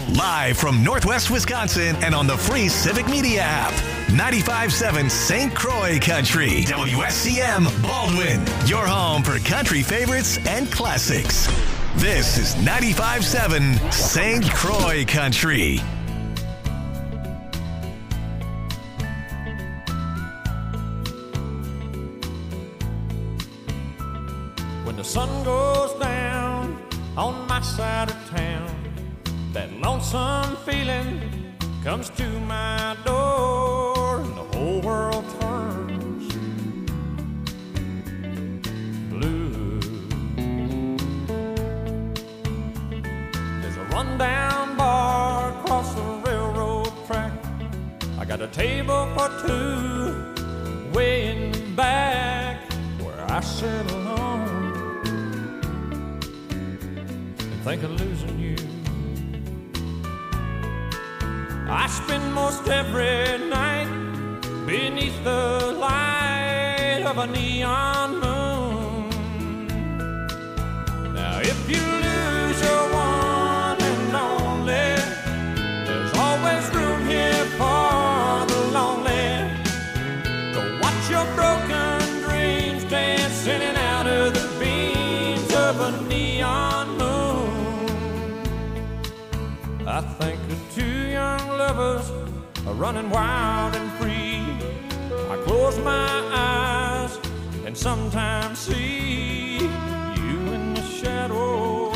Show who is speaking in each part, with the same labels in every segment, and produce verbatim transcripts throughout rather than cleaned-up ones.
Speaker 1: Live from Northwest Wisconsin and on the free Civic Media app. ninety-five point seven Saint Croix Country. W S C M Baldwin. Your home for country favorites and classics. This is ninety-five point seven Saint Croix Country.
Speaker 2: When the sun goes down on my side of town, that lonesome feeling comes to my door, and the whole world turns blue. There's a rundown bar across the railroad track. I got a table for two way in the back where I sit alone and think of losing you. I spend most every night beneath the light of a neon moon. Now if you lose your one and only, there's always room here for the lonely. Go watch your broken dreams dance in and out of the beams of a neon moon. I think of two young lovers are running wild and free. I close my eyes and sometimes see you in the shadows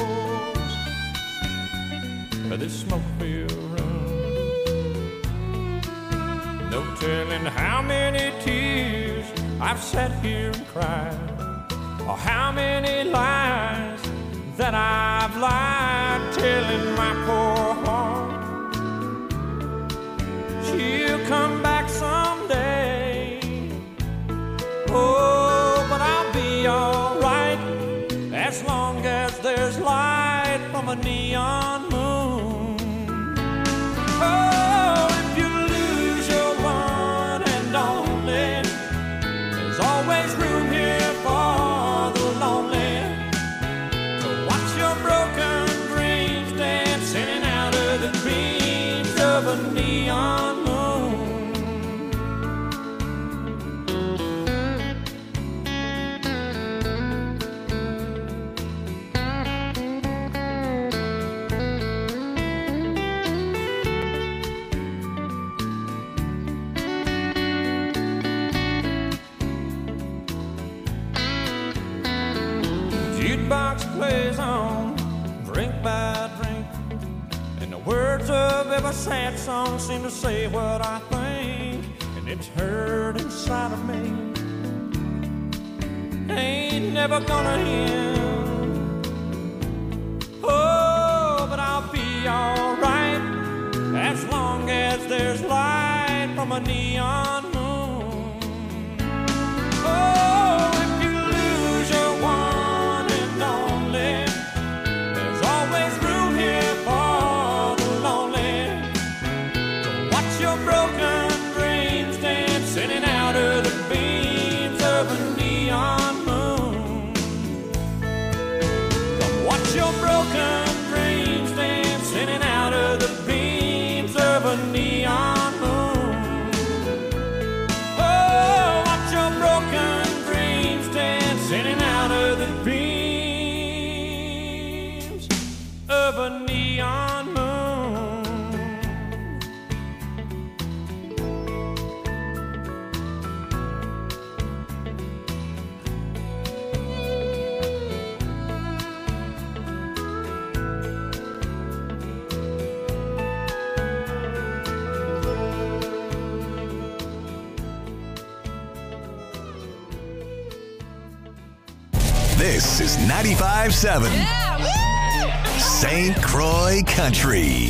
Speaker 2: of this smoke-filled room. No telling how many tears I've sat here and cried, or how many lies that I've lied, telling my poor heart she'll come back someday. Oh, but I'll be alright as long as there's light from a neon moon. Oh, if you lose your one and only, there's always room here for the lonely. To watch your broken dreams dance in and out of the beams of a neon moon. Jukebox plays on, drink by drink, and the words of every sad song seem to say what I think, and it's heard inside of me. Ain't never gonna end. Oh, but I'll be alright as long as there's light from a neon moon. Oh, if you lose your one and only, there's always room here for the lonely. To watch your broken dreams dance in and out of the beams of a neon moon. Come watch your broken dreams dance in and out of the beams of a neon moon. Oh, watch your broken dreams dance in and out of the beams of a neon moon.
Speaker 1: This is ninety-five point seven Saint Croix Country.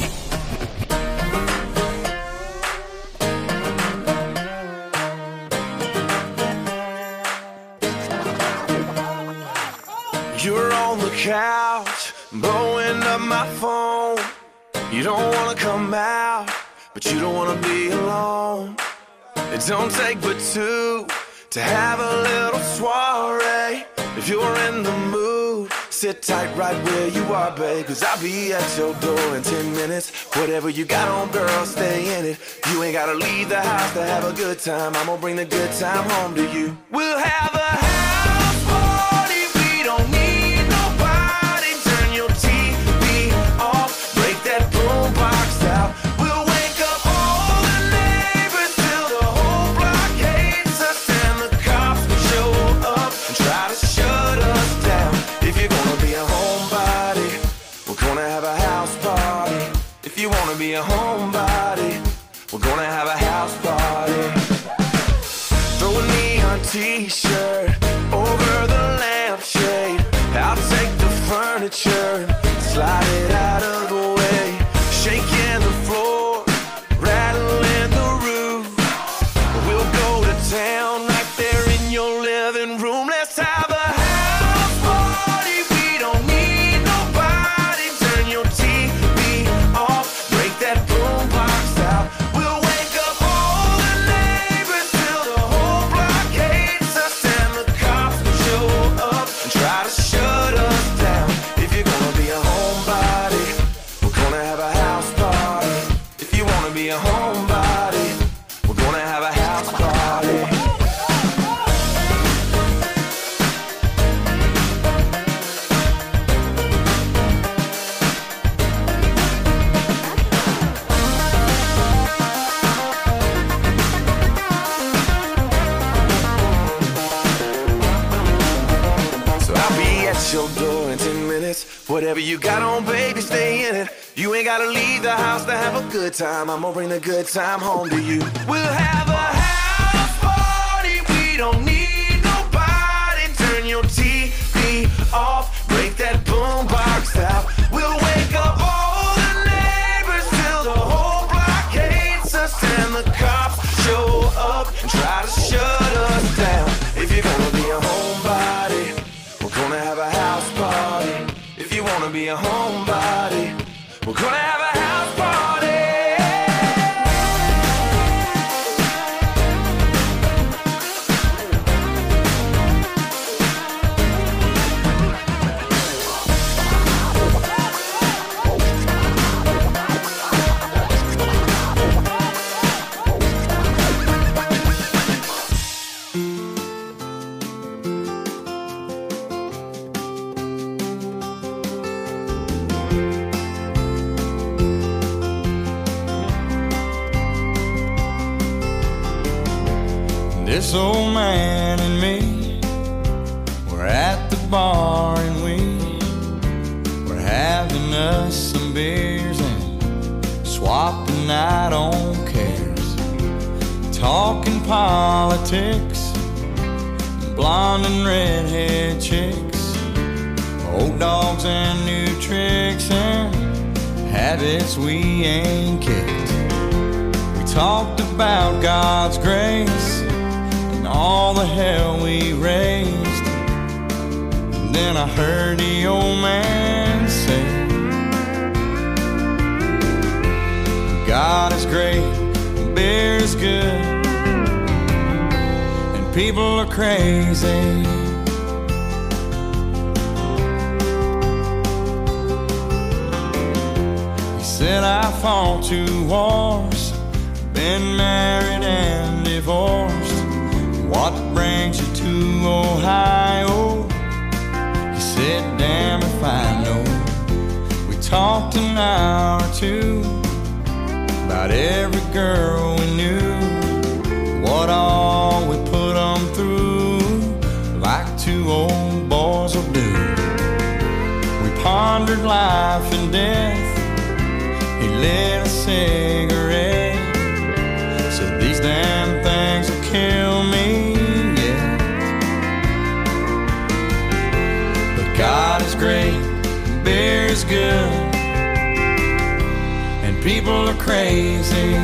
Speaker 3: You're on the couch, blowing up my phone. You don't wanna come out, but you don't wanna be alone. It don't take but two to have a little soiree. If you're in the mood, sit tight right where you are, babe, cause I'll be at your door in ten minutes. Whatever you got on, girl, stay in it. You ain't gotta leave the house to have a good time. I'm gonna bring the good time home to you. We'll have a house party, we don't need nobody. Turn your T V off, break that boombox out. We'll wake up all the neighbors till the whole block hates us, and the cops will show up and try to shut us down. If you're gonna be a homebody, we're gonna have a house party. If you wanna be a homebody, we're gonna have a house party. Throw a neon t-shirt over the lampshade. I'll take the furniture and slide it out of the way. Shaking the floor, rattling the roof. We'll go to town right there in your living room. Let's have a house party. We don't need nobody. Turn your T V off, break that boombox out. We'll wake up all the neighbors till the whole block hates us, and the cops will show up and try to shut us down. If you're gonna be a homebody, we're gonna have a house party. If you wanna be a homebody, we're gonna have a house party. So I'll be at your door in ten minutes. Whatever you got on, baby, stay in it. You ain't gotta leave the house to have a good time. I'm gonna bring the good time home to you. We'll have a house party. We don't need nobody. Turn your T V off, break that boombox out. We'll wake up all the neighbors till the whole block hates us, and the cops show up and try to shut us down. If you're gonna be a homebody, we're gonna have a house party. If you wanna be a homebody, we're gonna have a house party.
Speaker 4: This old man and me, we're at the bar and we we're having us some beers and swapping out on cares, talking politics, blonde and redhead chicks, old dogs and new tricks and habits we ain't kicked. We talked about God's grace, all the hell we raised. And then I heard the old man say, God is great, beer is good, and people are crazy. He said I fought two wars, been married and divorced. What brings you to Ohio? He said, damn if I know. We talked an hour or two about every girl we knew, what all we put them through, like two old boys will do. We pondered life and death. He lit a cigarette, said these damn things will kill me. God is great, beer is good, and people are crazy.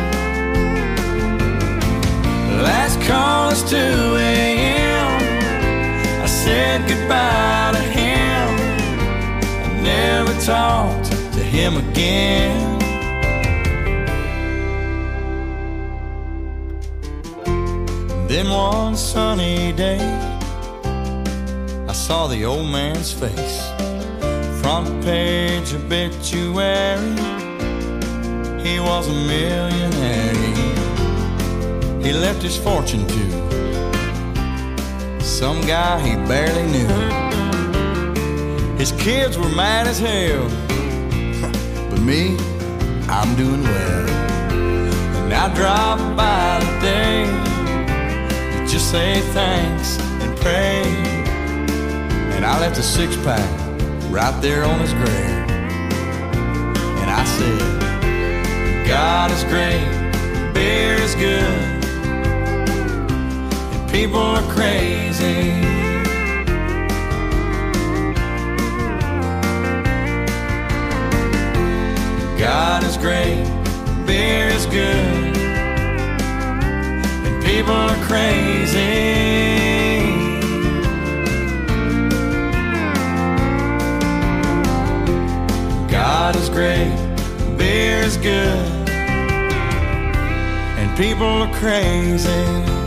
Speaker 4: Last call is two a.m. I said goodbye to him. I never talked to him again. Then one sunny day I saw the old man's face. Front page obituary, he was a millionaire. He left his fortune to some guy he barely knew. His kids were mad as hell, but me, I'm doing well. And I drop by today to just say thanks and pray. And I left a six-pack right there on his grave. And I said, God is great, beer is good, and people are crazy. God is great, beer is good, and people are crazy. God is great, beer is good, and people are crazy.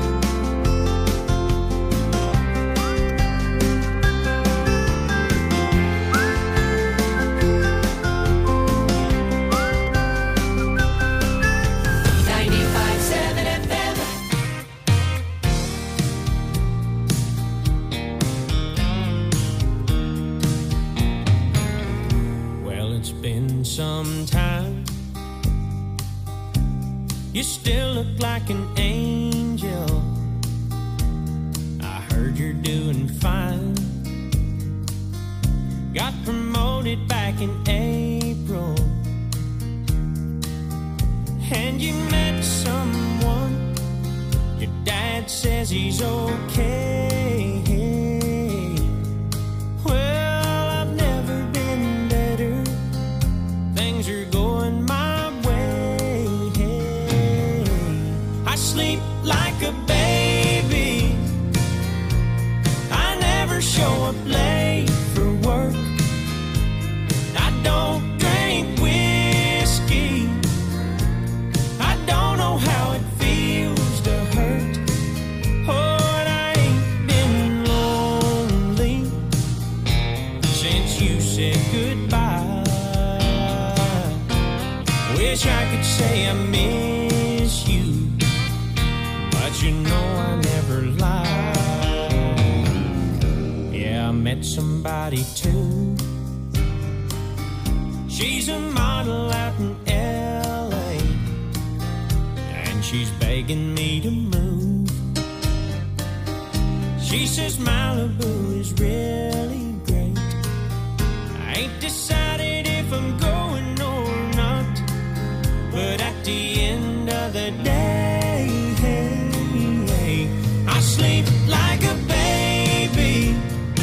Speaker 2: You still look like an angel. I heard you're doing fine. Got promoted back in April, and you met someone. Your dad says he's okay. Well, I've never been better. Things are going my sleep like a baby. I never show up late for work. I don't drink whiskey. I don't know how it feels to hurt. Oh, and I ain't been lonely since you said goodbye. Wish I could say I miss you, you know I never lie. Yeah, I met somebody too. She's a model out in L A, and she's begging me to move. She says Malibu is really great. I ain't decided if I'm going or not, but at the end of the day, I sleep like a baby.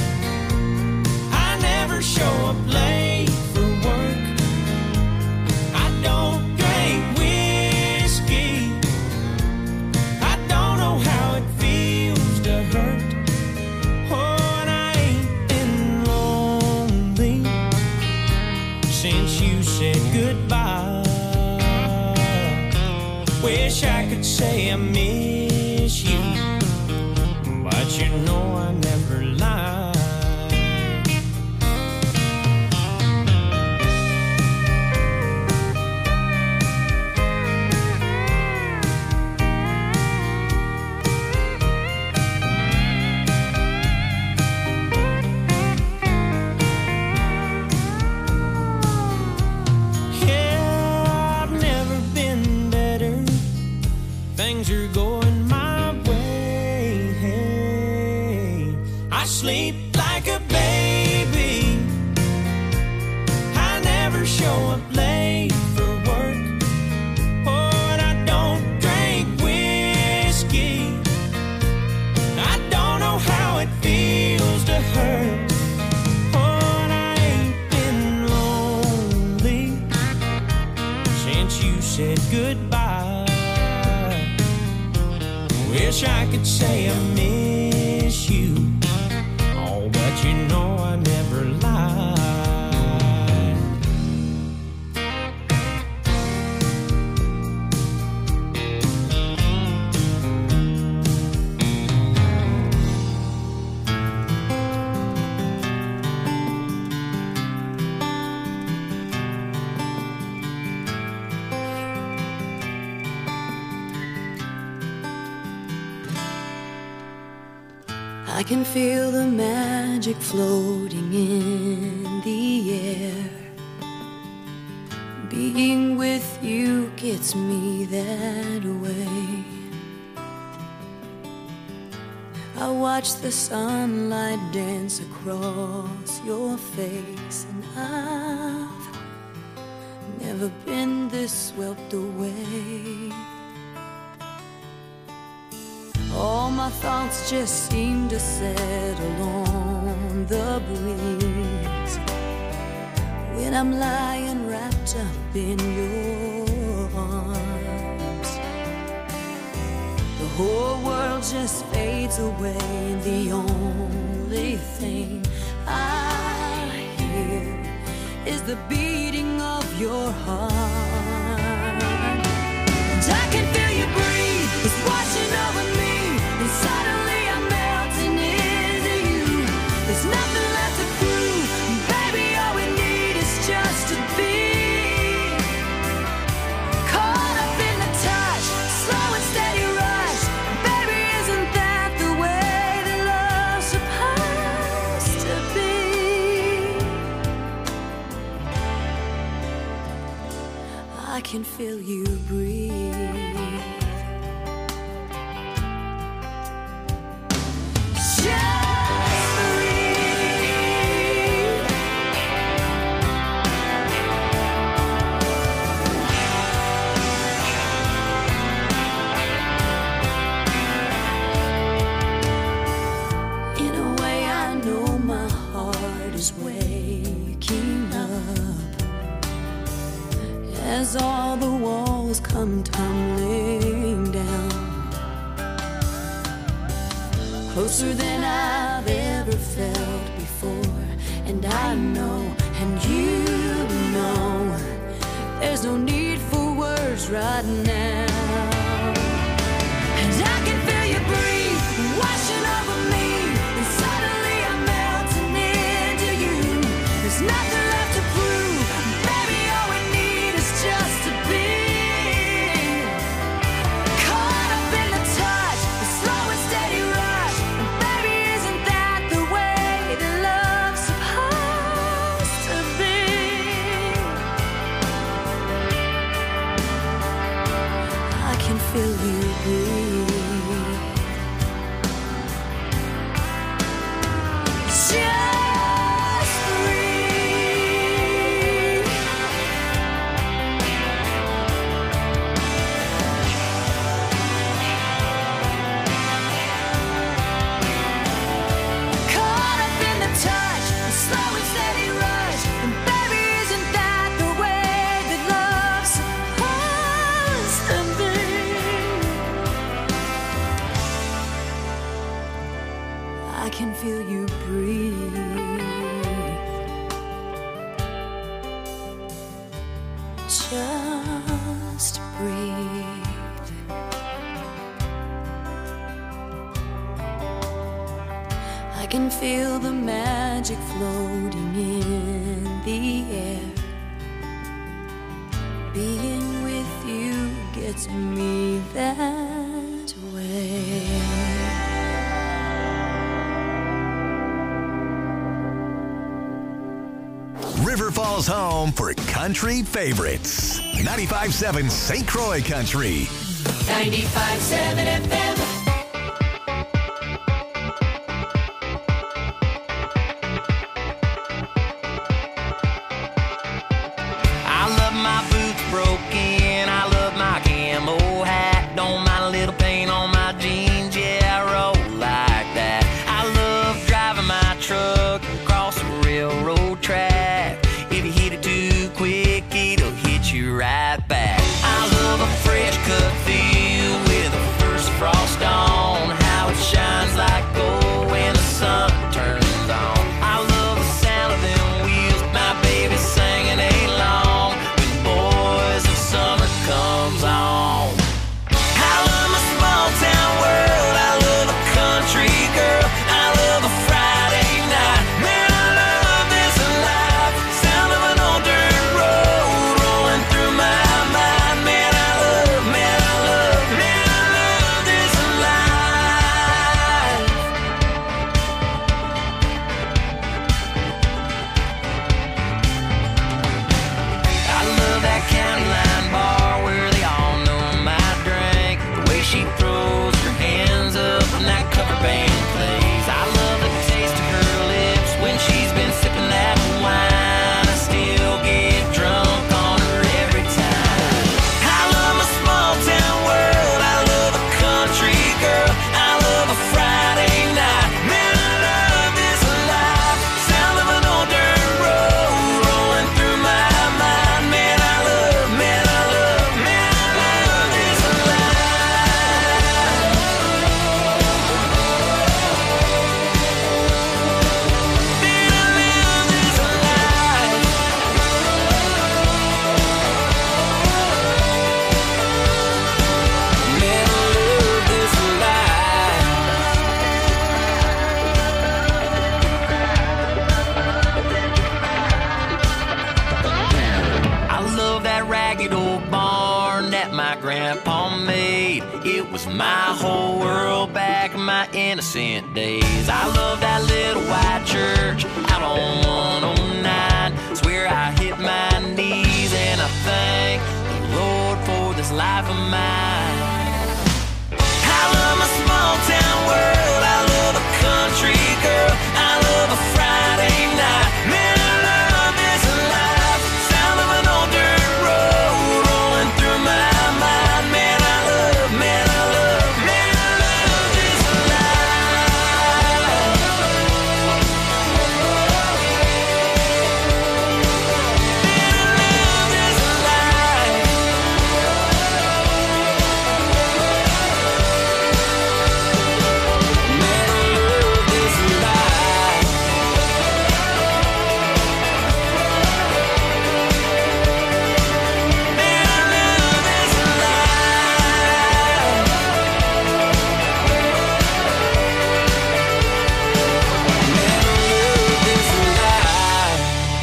Speaker 2: I never show up late for work. I don't drink whiskey. I don't know how it feels to hurt. Oh, and I ain't been lonely since you said goodbye. Wish I could say I miss you, but you know I never lie. Yeah, I've never been better. Things are going my way. I sleep like a baby. I never show up late for work. Oh, and I don't drink whiskey. I don't know how it feels to hurt. Oh, and I ain't been lonely since you said goodbye. Wish I could say I miss you, oh, but you know I never lie.
Speaker 5: I can feel the magic floating in the air. Being with you gets me that way. I watch the sunlight dance across your face, and I've never been this swept away. All my thoughts just seem to settle on the breeze when I'm lying wrapped up in your arms. The whole world just fades away, and the only thing I hear is the beating of your heart. And I can feel you breathe, it's washing over me, and suddenly I'm melting into you. There's nothing left to prove, baby, all we need is just to be caught up in the touch, slow and steady rush. Baby, isn't that the way that love's supposed to be? I can feel you breathe. As all the walls come tumbling down, closer than I've ever felt before. And I know, and you know, there's no need for words right now. And I can feel you breathe, washing over me, and suddenly I'm melting into you. There's nothing left to prove, baby, all we need is just to be caught up in the touch, the slow and steady rush. And baby, isn't that the way that love's supposed to be? I can feel you breathe. Just breathe. Caught up in the touch, the slow and steady rush. And baby, isn't that the way that love's supposed to be? I can feel you breathe. Just breathe. I can feel the magic floating in the air. Being with you gets me that way.
Speaker 1: River Falls home for country favorites. ninety-five seven Saint Croix Country.
Speaker 6: ninety-five seven F M.
Speaker 4: I love my boots broken, I love my camo hat. Don't mind a little paint on my jeans, yeah, I roll like that. I love driving my truck across the railroad track. If you hit it too quick, it'll hit you right back. I love a fresh cut field with a first frost on.
Speaker 7: ragged old barn that my grandpa made. It was my whole world back in my innocent days. I love that little white church out on one oh nine. Swear I hit my knees and I thank the Lord for this life of mine. I love my small town world. I love a country girl. I love a Friday night. Man, I love this life. Sound of an old dirt road rolling through my mind. Man, I love, man, I love, man, I love this life. Man, I love this life. Man, I love this life. Man, I love this life. Man, I love this life.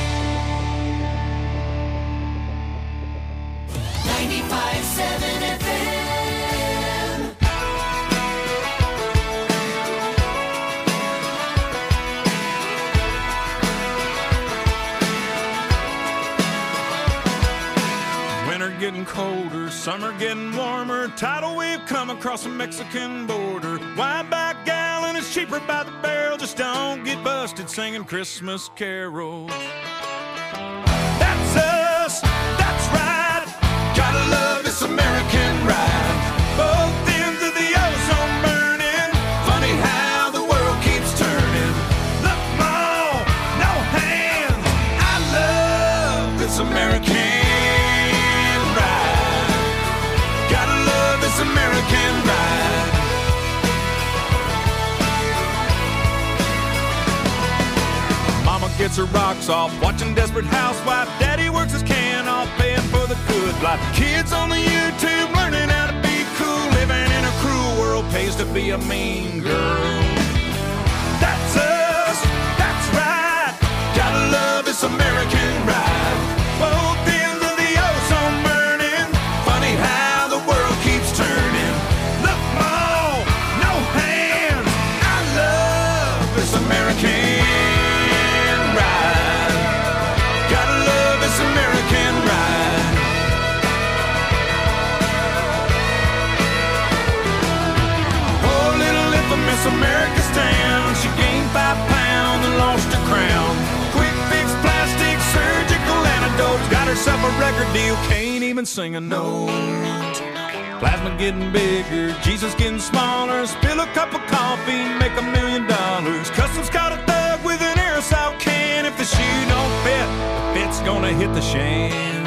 Speaker 6: ninety-five seven F M.
Speaker 2: Winter getting colder, summer getting warmer. Tidal wave come across the Mexican border. Wine by gallon is cheaper by the barrel. Just don't get busted singing Christmas carols. That's us, that's right. Gotta love this American ride. Both ends of the ozone burning. Funny how the world keeps turning. Look, Mom, no hands. I love this American ride. Gotta love this American ride. Mama gets her rocks off, watching Desperate Housewife. Daddy works his can off, paying for the good life. Kids on the YouTube learning how to be cool. Living in a cruel world pays to be a mean girl. That's us, that's right. Gotta love this American ride. Both ends of the ozone burning. Funny how the world keeps turning. Look, Mom, no hands. I love this American ride. Gotta love this American ride. Poor little infamous America's town. She gained five pounds and lost her crown. Quick fix, plastic, surgical antidotes. Got herself a record deal, can't even sing a note. Plasma getting bigger, Jesus getting smaller. Spill a cup of coffee, make a million dollars. Customs caught a thug with an aerosol can. If the shoe don't fit, the fit's gonna hit the shan.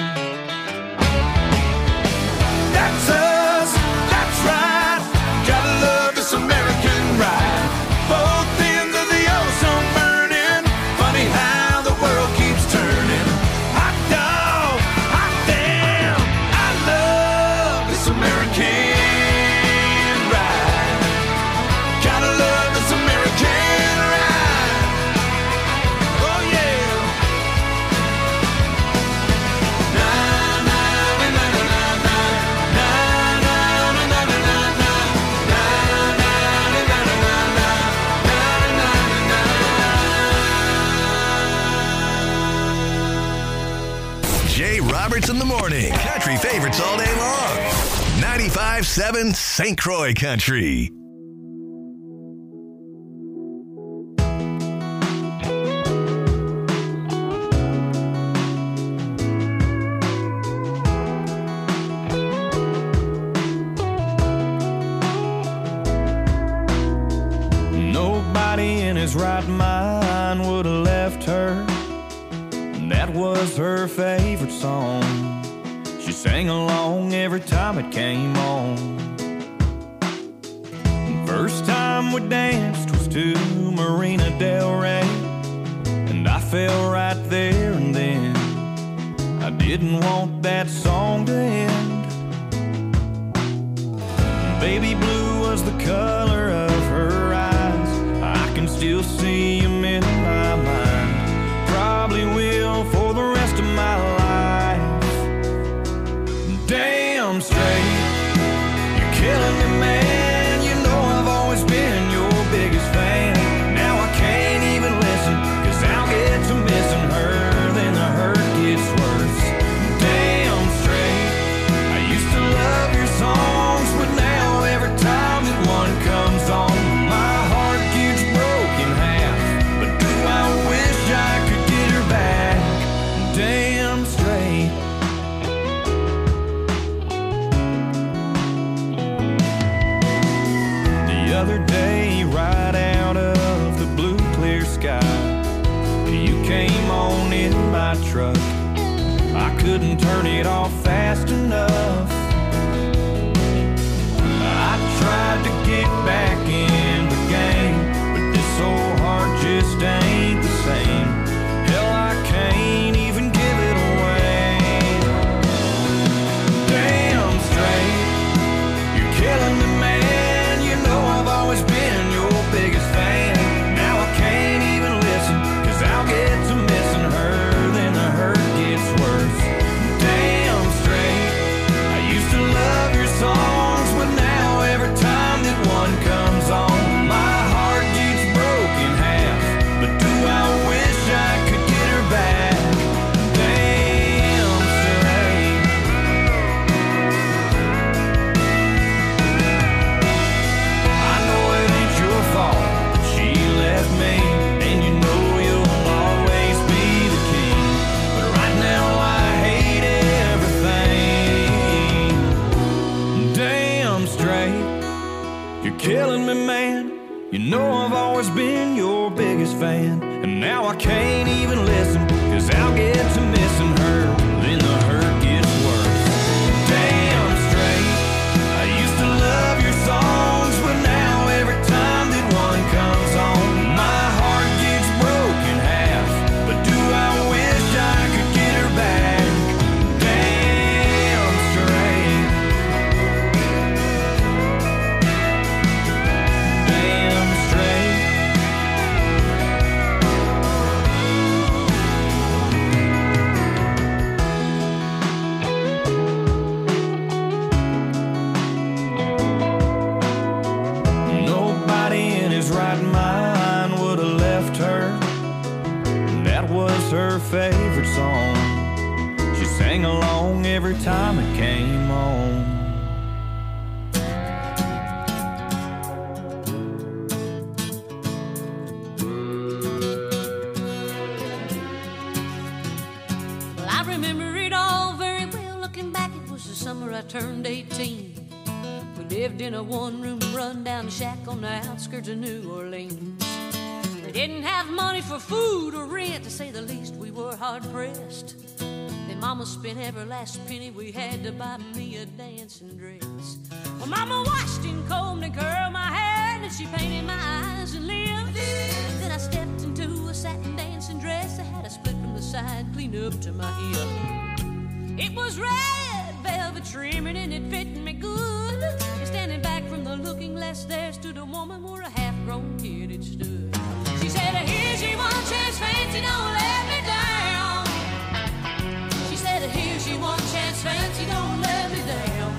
Speaker 2: That's us, that's right. Gotta love this American ride. Both ends of the ozone burning. Funny how the world keeps turning. Hot dog, hot damn. I love this American ride. Gotta love this American ride. Oh yeah. Na na na na na na na na na na na na na na na na na.
Speaker 1: Jay Roberts in the morning. Country favorites all day long. ninety-five seven Saint Croix Country.
Speaker 4: Nobody in his right mind would have left her. That was her favorite song. She sang along every time it came on. First time we danced was to Marina Del Rey, and I fell right there and then. I didn't want that song to end. Baby blue was the color of her eyes. I can still see him in my mind. Probably will for the rest of my life. I couldn't turn it off fast enough. I tried to get back in the game, but this old heart just ain't the same. Hell, I can't even give it away. Damn straight, you're killing me, man. You know I've always been your biggest fan. Now I can't even listen, cause I'll get to missing her, then the hurt gets worse. Damn straight, I used to love your songs, but now every time that one comes on, my heart gets broken in half. But do I wish I could get her back? Damn straight. I know it ain't your fault that she left me, and you know you'll always be the king. But right now I hate everything. Damn straight, you're killing me, man. You know I've always been your biggest fan, and now I can't even listen, cause I'll get to missing her, then the hurt gets worse. Damn straight, I used to love your songs, but now every time that one comes on, my heart gets broken in half. But do I wish I could get her back? Damn straight. Damn straight. Nobody in his right mind would have left her. That was her favorite song. She sang along every time it came on.
Speaker 5: Well, I remember it all very well. Looking back, it was the summer I turned eighteen. We lived in a one-room run-down shack on the outskirts of New Orleans. We didn't have money for food or rent, to say the least. We were hard-pressed. Then Mama spent every last penny we had to buy me a dancing dress. Well, Mama washed and combed and curled my hair, and then she painted my eyes and lips. Then I stepped into a satin dancing dress. I had a split from the side, clean up to my hip. It was red velvet trimming and it fit me good. And standing back from the looking glass, there stood a woman where a half-grown kid had stood. She said, here's your one chance, fancy, don't let me down. She said, here's your one chance, fancy, don't let me down.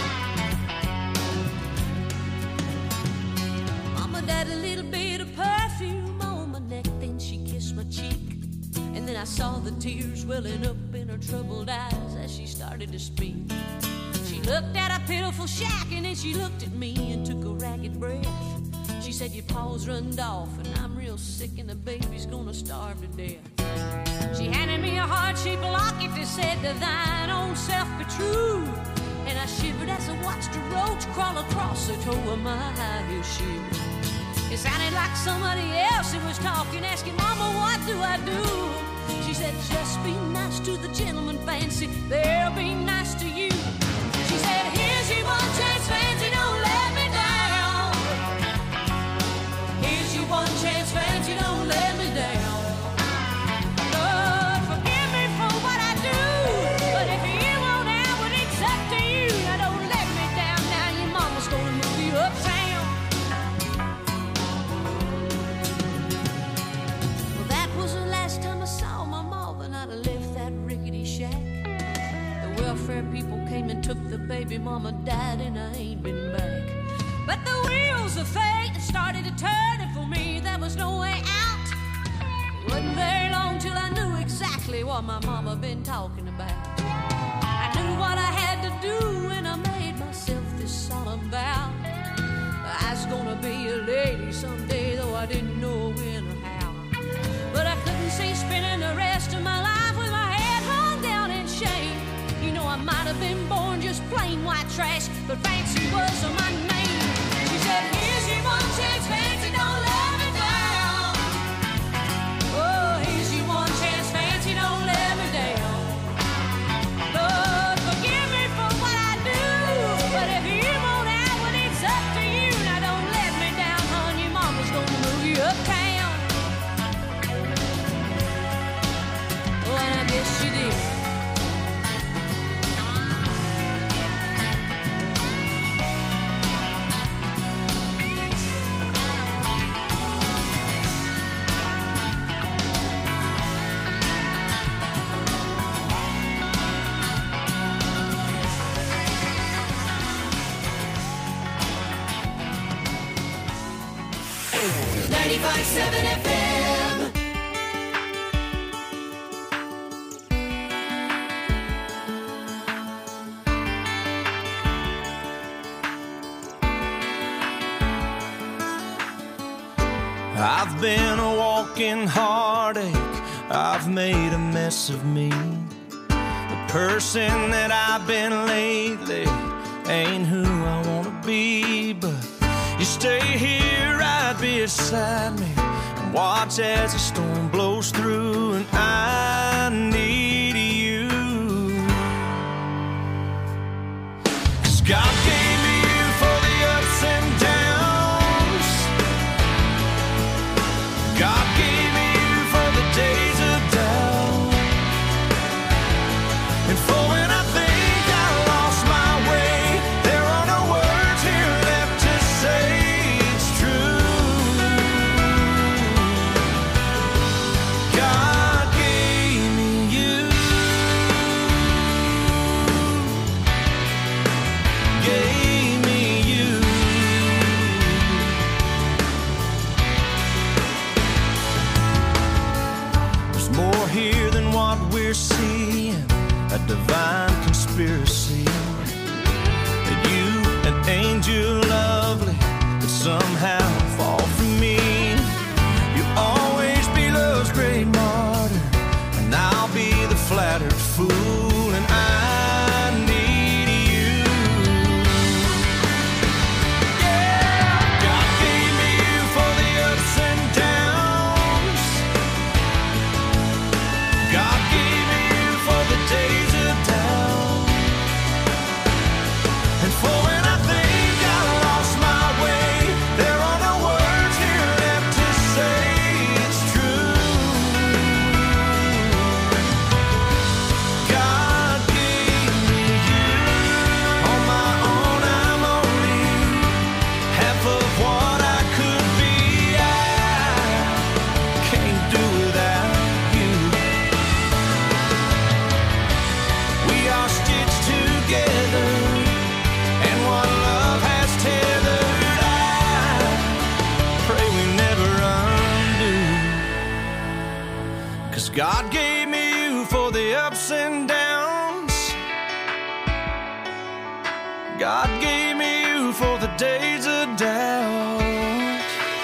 Speaker 5: Mama died a little bit of perfume on my neck, then she kissed my cheek. And then I saw the tears welling up in her troubled eyes as she started to speak. She looked at a pitiful shack, and then she looked at me and took a ragged breath. She said, your paws runned off, and I'm real sick, and the baby's gonna starve to death. She handed me a heart-shaped locket that said, to thine own self be true. And I shivered as I watched a roach crawl across the toe of my high-heel shoe. It sounded like somebody else who was talking, asking, Mama, what do I do? She said, just be nice to the gentleman, fancy, they'll be nice to you. She said, here's your one chance, fancy, don't let me down. Here's your one chance, fancy, don't let me down. Lord, forgive me for what I do, but if you won't have it, it's up to you. Now don't let me down, now your mama's gonna move you uptown. I'd have left that rickety shack. The welfare people came and took the baby, Mama died, and I ain't been back. But the wheels of fate started to turn, and for me there was no way out. It wasn't very long till I knew exactly what my mama been talking about. I knew what I had to do, and I made myself this solemn vow. I was gonna be a lady someday, though I didn't know when or how. But I couldn't see spending the rest of my life with my head hung down in shame. You know, I might have been born just plain white trash, but fancy was my name. She said, here's your one chance, fancy, don't let me down. Oh, here's your one chance, fancy, don't let me down.
Speaker 6: ninety-five point seven F M.
Speaker 4: I've been a walking heartache, I've made a mess of me. The person that I've been lately ain't who I wanna be. But you stay here right beside me and watch as the storm blows through. And I need you, 'cause God gave me you for the ups and downs. God gave me you for the days of doubt, and for when I think I lost my way, there are no words here left to say it's true. God gave me you, gave me you. There's more here than what we're seeing, a divine conspiracy. That you, an angel lovely, would somehow fall for me. You'll always be love's great martyr, and I'll be the flattered fool. And I need you. Yeah, God gave me you for the ups and downs. God gave me you for the days of doubt, and for when I think I lost my way, there are no words here left to say it's true. God gave me you. On my own, I'm only half of what I could be. I can't do without you. We are stitched together, and what love has tethered, I pray we never undo. 'Cause God gave me you for the ups and downs. God gave me you for the days of doubt.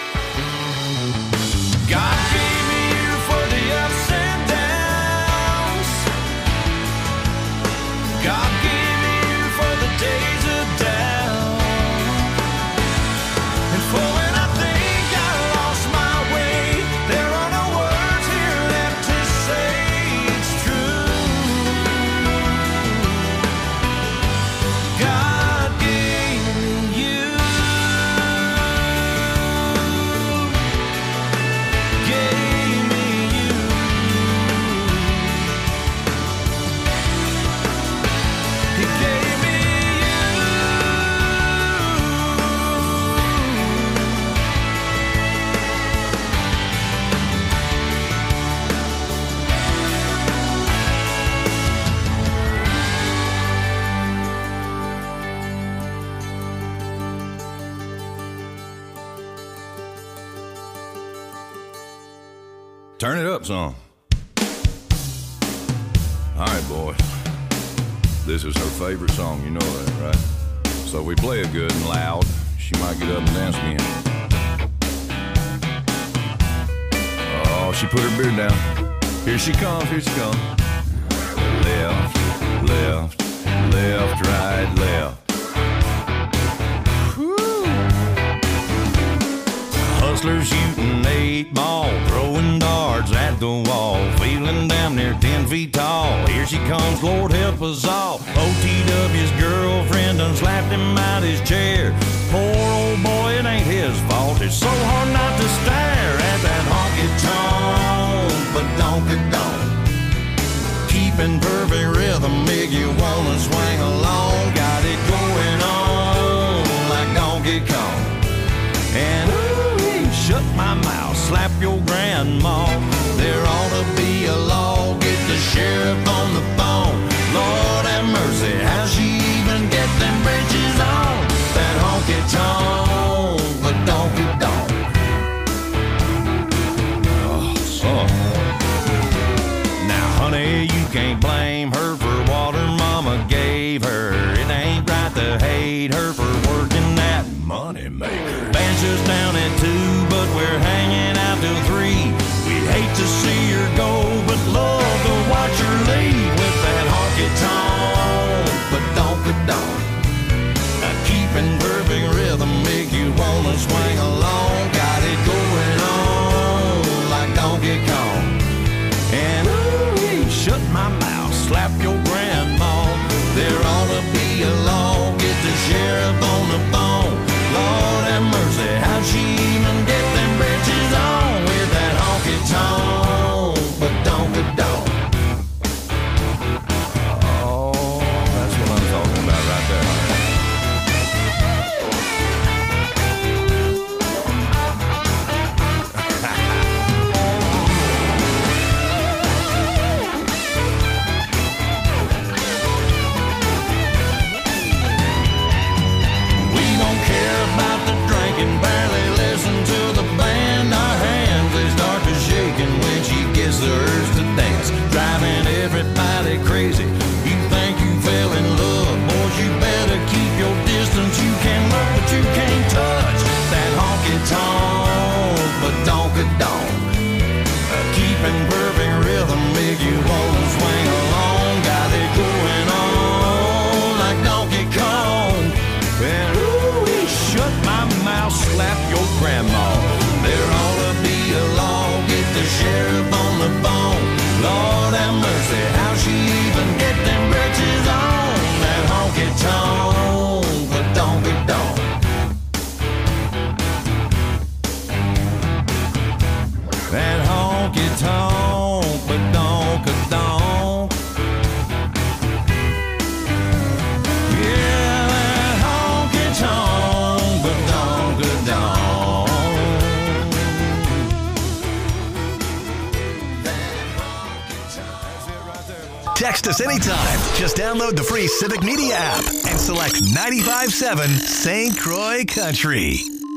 Speaker 4: God gave me you for the ups and downs. God gave me you for the days of doubt, and for when I think I lost my way, there are no words here left to say it's true. God gave me you, gave me you. He gave me you.
Speaker 8: Turn it up some. All right, boys. This is her favorite song, you know that, right? So we play it good and loud. She might get up and dance again. Oh, she put her beard down. Here she comes, here she comes. Left, left, left, right, left. Hustlers shooting eight ball, throwing darts at the wall, feeling damn near ten feet tall. Here she comes, Lord help us all. O T W's girlfriend done slapped him out his chair. Poor old boy, it ain't his fault. It's so hard not to stare at that honky-tonk, but donky-donk. Keeping perfect rhythm, make you wanna swing along. Got it going on like Donkey Kong. And ooh, shut my mouth, slap your grandma. There ought to be a law, get the sheriff on the phone. Lord have mercy, how'd she even get them bridges on? That honky-tonk, but donkey-donk. There ought to be a law, get the sheriff on the phone. Lord have mercy, how'd she even get them britches on with that honky tonk, but don't be don't. Oh, that's what I'm talking about right there. Barely listen to the band. Our hands, they start to shaking when she gets the urge to dance, driving everybody crazy. You think you fell in love, boys, you better keep your distance. You can look, but you can't touch that honky-tonk, but donka-donk. Uh, keeping perfect rhythm make you want to swing along. Got it going on like Donkey Kong. And ooh, he shut my mouth, slap your grandma. There ought to be a law, get the sheriff on the phone. Lord have mercy, how she even get them britches on? That honky-tonk, but donky-donk. That honky-tonk, but donka-donk. Yeah, that honky-tonk, but donka-donk. That honky-tonk. That's it right there, boy.
Speaker 1: Text us anytime. Just download the free Civic Media app and select ninety-five point seven Saint Croix Country.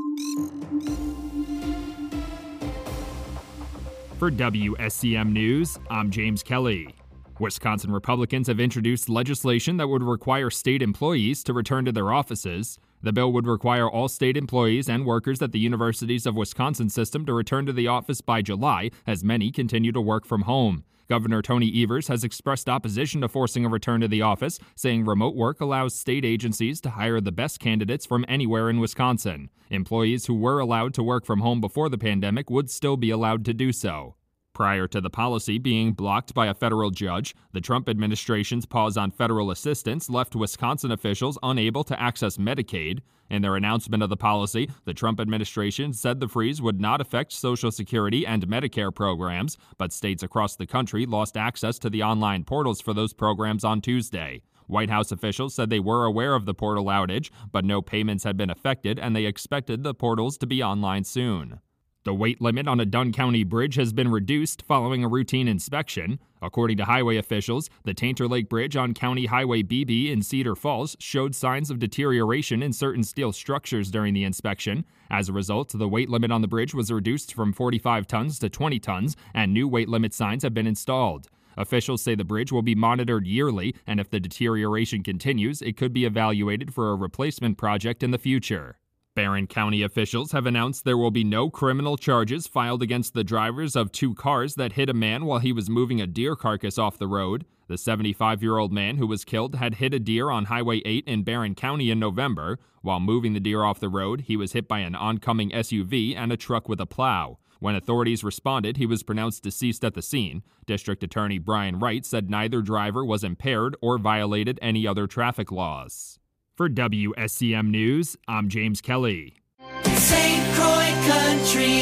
Speaker 9: For W S C M News, I'm James Kelly. Wisconsin Republicans have introduced legislation that would require state employees to return to their offices. The bill would require all state employees and workers at the Universities of Wisconsin system to return to the office by July, as many continue to work from home. Governor Tony Evers has expressed opposition to forcing a return to the office, saying remote work allows state agencies to hire the best candidates from anywhere in Wisconsin. Employees who were allowed to work from home before the pandemic would still be allowed to do so. Prior to the policy being blocked by a federal judge, the Trump administration's pause on federal assistance left Wisconsin officials unable to access Medicaid. In their announcement of the policy, the Trump administration said the freeze would not affect Social Security and Medicare programs, but states across the country lost access to the online portals for those programs on Tuesday. White House officials said they were aware of the portal outage, but no payments had been affected and they expected the portals to be online soon. The weight limit on a Dunn County bridge has been reduced following a routine inspection. According to highway officials, the Tainter Lake Bridge on County Highway B B in Cedar Falls showed signs of deterioration in certain steel structures during the inspection. As a result, the weight limit on the bridge was reduced from forty-five tons to twenty tons, and new weight limit signs have been installed. Officials say the bridge will be monitored yearly, and if the deterioration continues, it could be evaluated for a replacement project in the future. Barron County officials have announced there will be no criminal charges filed against the drivers of two cars that hit a man while he was moving a deer carcass off the road. The seventy-five-year-old man who was killed had hit a deer on Highway eight in Barron County in November. While moving the deer off the road, he was hit by an oncoming S U V and a truck with a plow. When authorities responded, he was pronounced deceased at the scene. District Attorney Brian Wright said neither driver was impaired or violated any other traffic laws. For W S C M News, I'm James Kelly.
Speaker 6: Saint Croix Country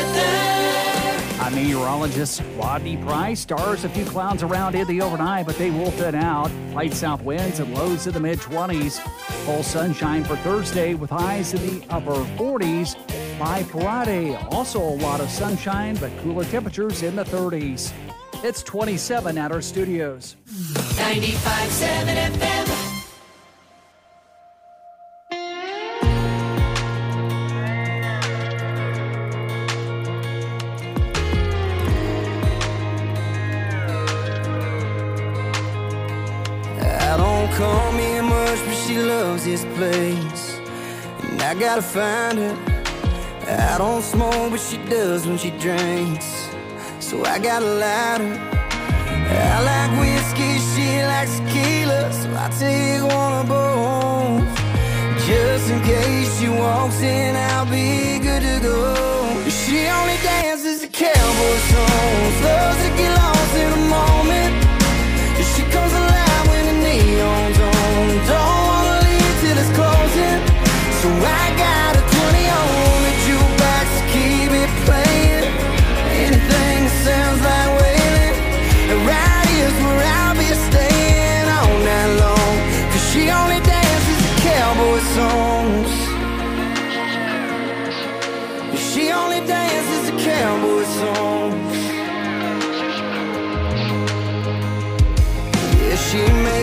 Speaker 6: weather.
Speaker 10: I'm meteorologist Rodney Price. Stars, a few clouds around in the overnight, but they will thin out. Light south winds and lows in the mid-twenties. Full sunshine for Thursday with highs in the upper forties. By Friday, also a lot of sunshine, but cooler temperatures in the thirties. It's twenty-seven at our studios.
Speaker 6: ninety-five point seven F M.
Speaker 11: Call me much, but she loves this place, and I gotta find her. I don't smoke, but she does when she drinks, so I got a lighter. I like whiskey, she likes tequila, so I take one of both. Just in case she walks in, I'll be good to go. She only dances to cowboy songs, loves to get lost in a moment. She comes alive when the neon's on.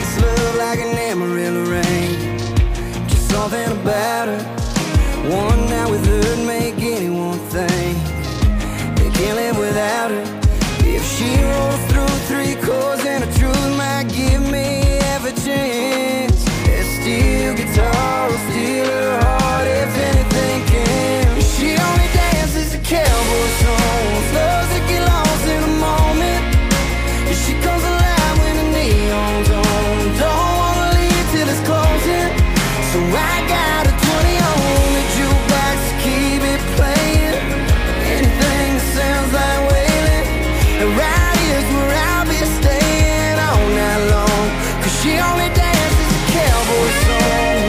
Speaker 11: makes love like an Amarillo rain. Just something about her. One night with her make anyone think they can't live without her. If she rolls through three chords and the truth might give me half a chance, that steel guitar will steal her heart if anything can. She only dances a cowboy songs, loves to get lost in a moment. She comes alive when the neon's on. Don't wanna leave till it's closing, so I got a twenty on the jukebox to keep it playing. Anything that sounds like wailing, and right here's where I'll be staying all night long. Cause she only dances a cowboy song.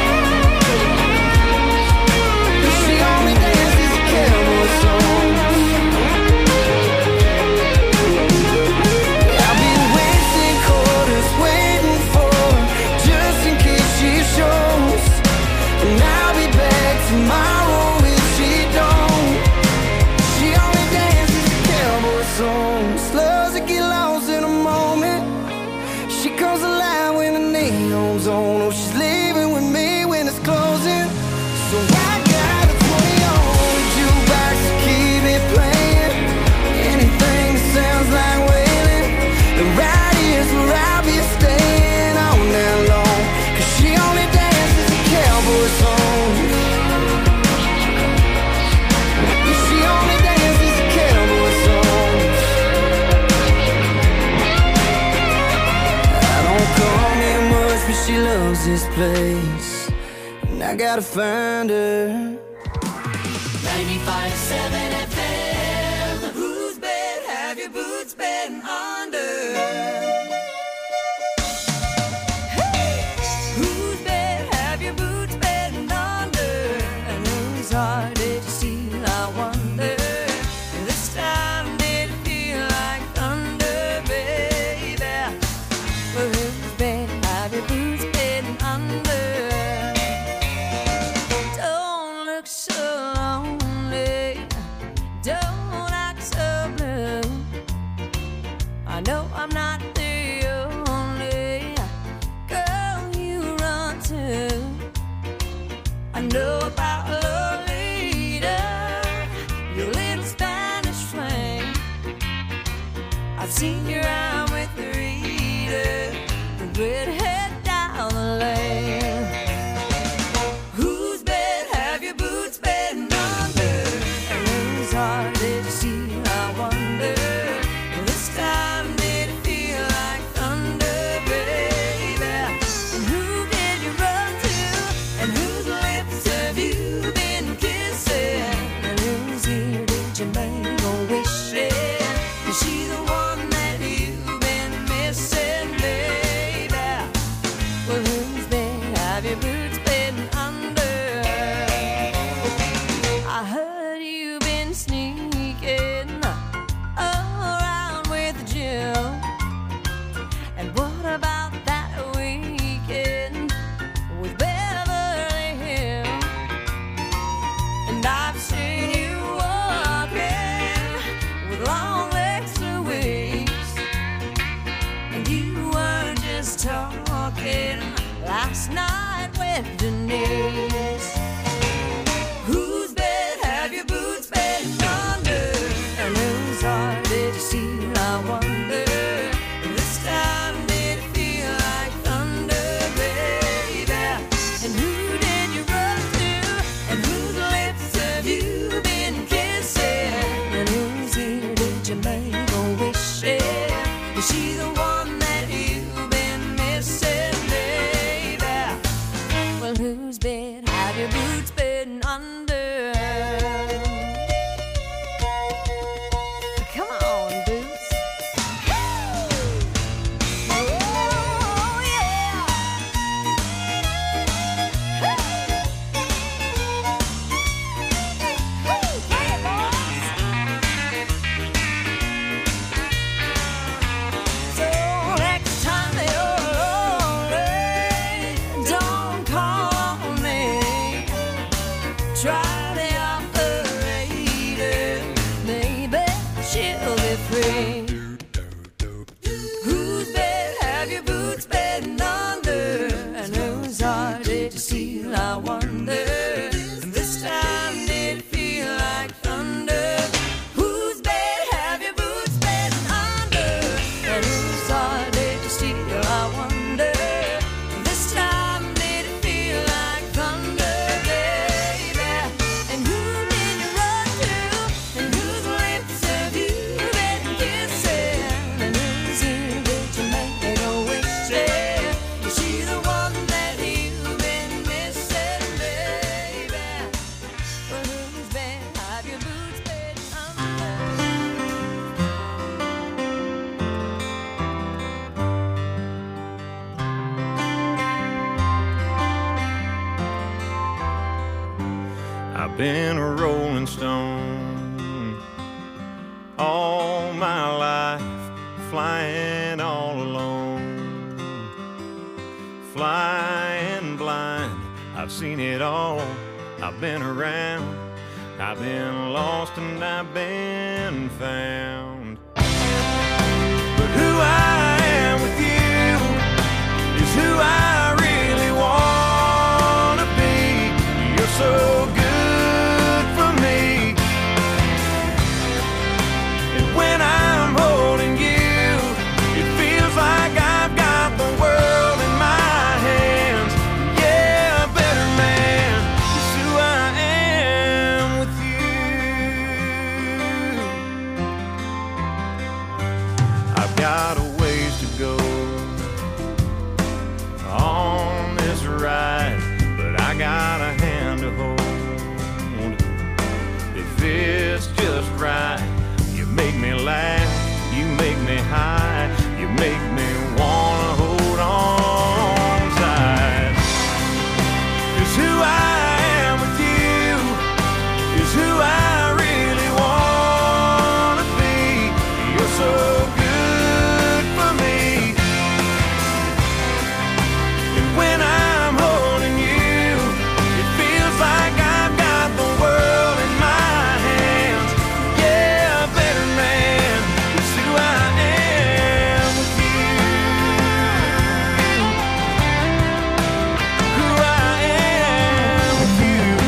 Speaker 11: She only dances a cowboy song. I'll be wasting quarters waiting for her, just in case she shows. And I'll be back tomorrow if she don't. She only dances cowboy songs, loves to get lost in a moment. She comes alive when the neon's on. Oh, she's leaving with me when it's closing. So I got a twenty on the jukebox to keep it playing. Anything that sounds like wailing, and right here's where I'll be staying all night long. Cause she only dances a cowboy song. She only dances a cowboy song. I don't come here much, but she loves this place, and I gotta find her.
Speaker 6: ninety-five point seven F M. Whose bed have your boots been under?
Speaker 5: Whose bed have your boots been under? And whose heart did you steal, I wonder? This time did it feel like thunder, baby? Well, whose bed have your boots been under? Don't look so lonely, don't act so blue. I know I'm not the only girl you run to. I know about Lolita, your little Spanish flame. I've seen you around with Rita, the redhead down the lane. Whose bed have your boots been under? And whose heart did you steal, I wonder? This time did it feel like thunder, baby? And who did you run to? And whose lips have you been kissing? And whose ear did you make a wish in? Is she the one that you've been missing, baby? Well, whose bed have your boots been under? I heard you've been sneaking around with Jill. And what about that weekend with Beverly Hills? And I've seen you walking with long legs for weeks. And you weren't just talking last night with Denise. Whose bed have your boots been under? And whose heart did you steal, I wonder? This time did it feel like thunder, baby? And who did you run to? And whose lips have you been kissing? And whose ear did you make a wish in? Is she the one that you've been missing, baby? Well, whose bed have your boots been under? Come on, boots. Oh, yeah. Hey, boys. So next time you're lonely, don't call on me. Try getting under? And whose heart did you steal, I wonder? And this time did it feel like thunder? Whose bed have your boots been under? And whose heart did you steal, I wonder? And this time did it feel like thunder, baby? And who did you run to? And whose lips have you been kissing? And whose ear did you make a wish in? Is she the one that you've been missing, baby? But whose bed have your boots been under?
Speaker 8: I've been a rolling stone all my life, flying all alone, flying blind. I've seen it all, I've been around, I've been lost and I've been found. But who I am with you is who I really want to be. You're so good for me, and when I'm holding you, it feels like I've got the world in my hands. Yeah, a better man is who I am with you. I've got a ways to go on this ride, but I got a hand to hold. If it's just right, you make me laugh, you make me high, you make me wanna hold on tight. 'Cause who I am with you is who I really wanna be. You're so good for me, and when I'm holding you, it feels like I've got the world in my hands. Yeah, a better man is who I am with you. Who I am with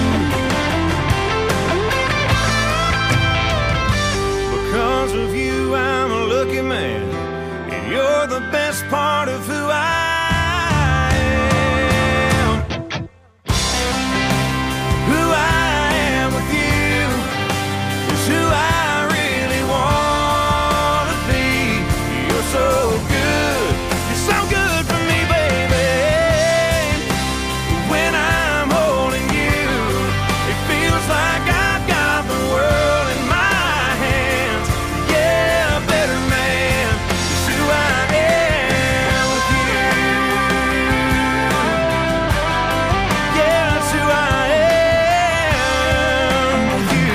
Speaker 8: you. Because of you, I'm a lucky man, and you're the best part of who I am. Who I am with you is who I really want to be. You're so good, you're so good for me, baby. When I'm holding you, it feels like I've got the world in my hands. Yeah, a better man is who I am with you. Yeah, that's who I am with you.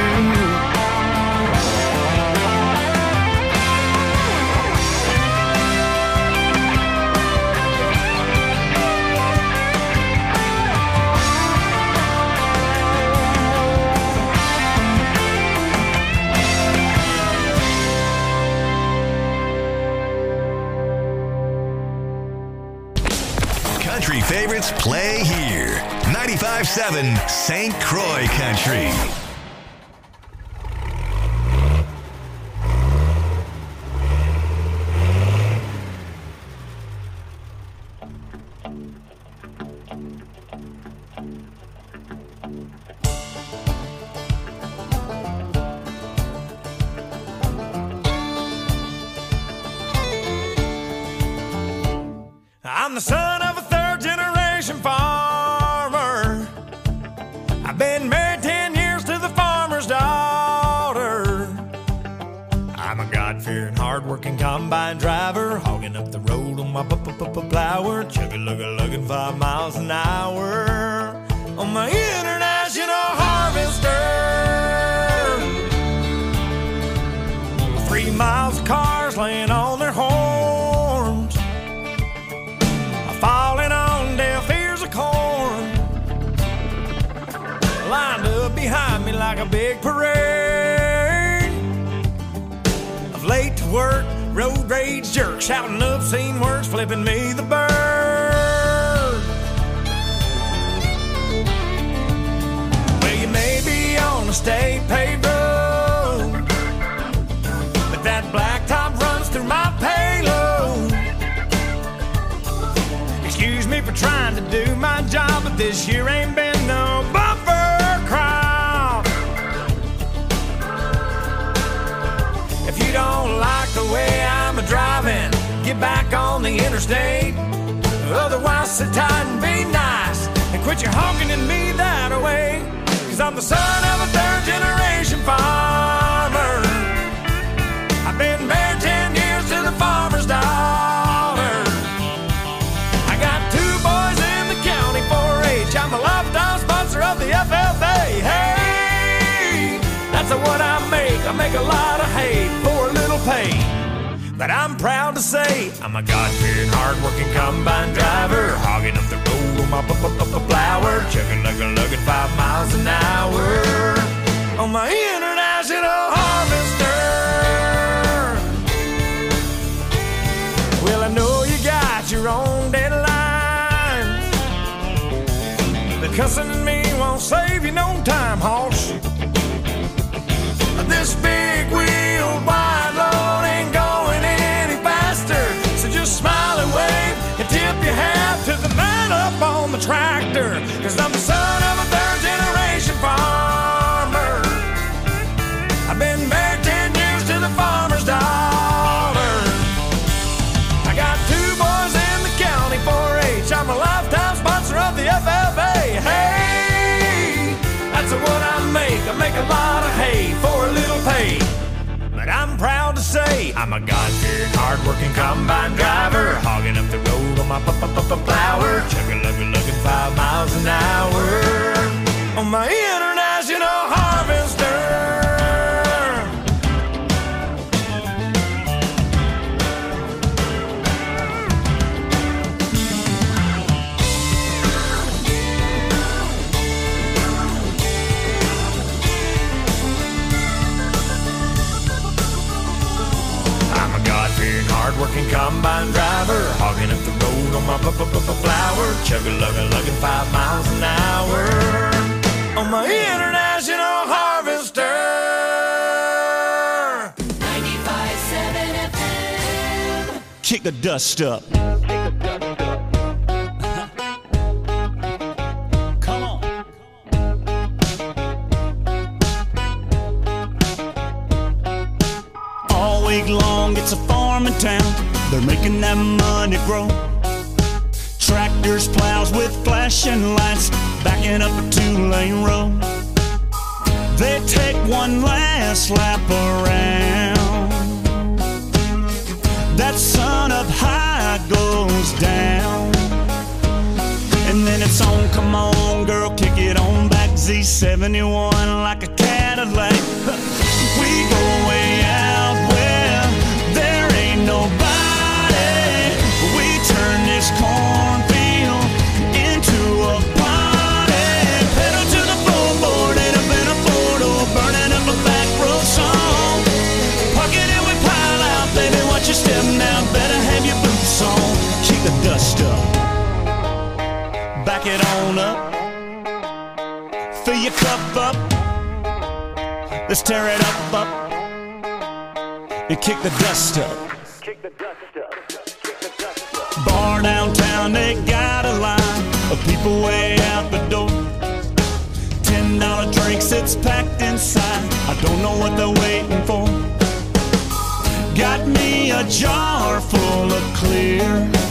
Speaker 1: Country favorites play here. ninety-five seven Saint Croix Country.
Speaker 8: I'm the son of a third generation farmer. I've been married ten years to the farmer's daughter. I'm a God-fearing, hard-working combine driver, hogging up the road on my plower, chugga-lugga-lugging five miles an hour on my international harvester. Three miles of cars laying on their horns, falling on deaf ears of corn, lined up behind me like a big parade of late to work road rage jerks shouting obscene words, flipping me the bird.
Speaker 2: a state paved road, but that blacktop runs through my payload. Excuse me for trying to do my job, but this year ain't been no bumper crop. If you don't like the way I'm a-driving, get back on the interstate. Otherwise, sit tight and be nice, and quit your honking at me that way. Cause I'm the son of a third-generation farmer. I've been married ten years to the farmer's daughter. I got two boys in the county four H. I'm a lifetime sponsor of the F F A. Hey, that's what I make. I make a lot of hay for a little pay. But I'm proud to say I'm a God-fearing, hard-working combine driver, hogging up the road on my flower, chugging, lugging, lugging five miles an hour on my international harvester. Well, I know you got your own deadlines, but cussing at me won't save you no time, hoss. This big wheel wide load ain't going any faster, so just smile and wave and tip your hat to the man up on the tractor. Cause I'm the son of a third-generation farmer. I've been married ten years to the farmer's daughter. I got two boys in the county four H. I'm a lifetime sponsor of the F F A. Hey, that's what I make. I make a lot of hay for a little pay. But I'm proud to say I'm a God-fearing, hard-working combine driver, hogging up the road on my flower, chugging, lugging, lugging five miles an hour on my international harvester. Hard-working combine driver, hogging up the road on my flower, chugging, lugging, lugging five miles an hour on my international harvester.
Speaker 6: ninety-five point seven F M.
Speaker 8: Kick the dust up.
Speaker 10: Come on.
Speaker 8: All week long, it's a farm in town. They're making that money grow. Tractors, plows with flashing lights, backing up a two-lane road. They take one last lap around. That sun up high goes down, and then it's on. Come on, girl, kick it on back. Z seventy-one like a Cadillac. We go way out where there ain't nobody. We turn this cornfield into a party. Pedal to the floorboard, end up in a four-door, burning up a back road song. Park it and we pile out, baby, watch your step now. Better have your boots on. Kick the dust up, back it on up, fill your cup up. Let's tear it up, up, and kick the dust up. Kick the dust up. Kick the dust up. Bar downtown, they got a line of people way out the door. Ten dollar drinks, it's packed inside. I don't know what they're waiting for. Got me a jar full of clear,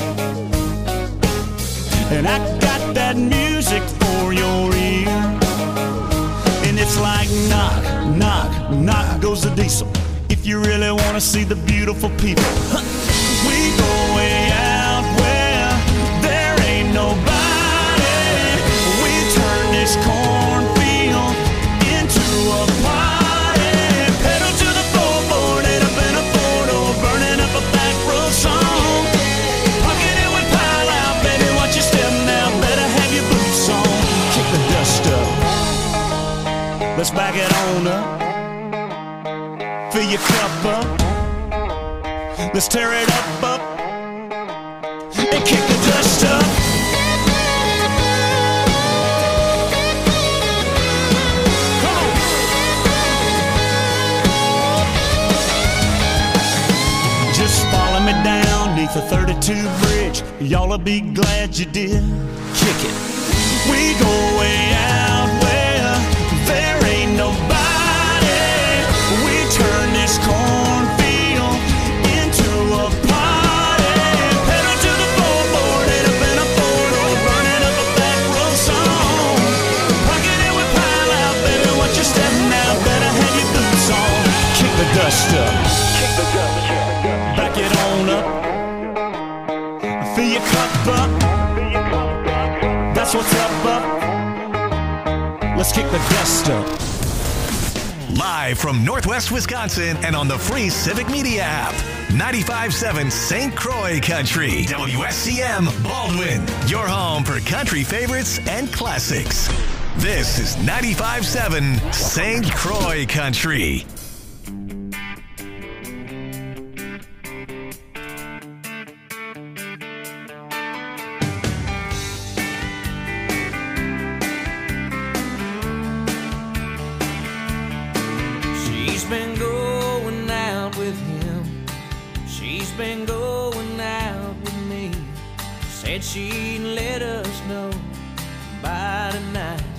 Speaker 8: and I got that music for your ear. And it's like knock, knock, knock goes the diesel. If you really want to see the beautiful people, we go way out where there ain't nobody. We turn this cornfield into a party. Pedal to the floorboard, end up in a four-door, burning up a back road song. Pocket it with pile out, baby, watch your step now. Better have your boots on. Kick the dust up. Let's back it on up, fill your cup up. Let's tear it up, up, and kick the dust up. Come on. Y'all'll be glad you did. Kick it. We go way out where there ain't nobody. We turn this cornfield into a party. Pedal to the floorboard, hit up in a four-door, running up a back road song. Pocket it with pile out, baby, watch your step now. Better have your boots on. Kick the dust up. Kick the dust. Back it on up. Fill your cup up. That's what's up, up. Let's kick the dust up.
Speaker 1: Live from Northwest Wisconsin and on the free Civic Media app. ninety-five point seven Saint Croix Country. W S C M Baldwin. Your home for country favorites and classics. This is ninety-five point seven Saint Croix Country.
Speaker 12: She's been going out with him. She's been going out with me. Said she'd let us know by tonight.